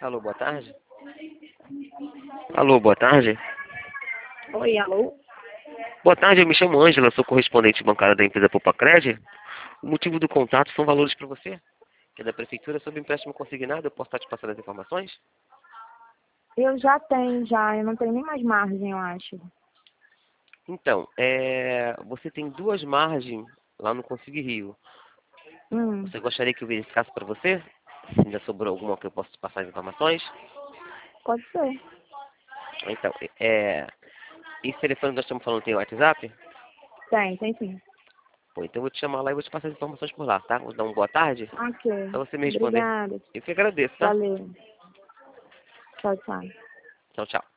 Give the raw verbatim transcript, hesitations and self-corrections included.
Alô, boa tarde. Alô, boa tarde. Oi, alô? Boa tarde, eu me chamo Ângela, sou correspondente bancária da empresa Popacred. O motivo do contato são valores para você, que é da prefeitura sobre empréstimo consignado. Eu posso estar te passando as informações? Eu já tenho, já. Eu não tenho nem mais margem, eu acho. Então, é, você tem duas margens lá no Consigue Rio. Hum, Você gostaria que eu verificasse para você? Se ainda sobrou alguma que eu possa te passar as informações? pode ser. Então, é, esse telefone que nós estamos falando tem WhatsApp? Tem, tem sim. Pô, então eu vou te chamar lá e vou te passar as informações por lá, tá? Vou dar uma boa tarde Ok. para você me responder. Obrigada. Eu que agradeço, tá? Valeu. Tchau, tchau. Tchau, tchau.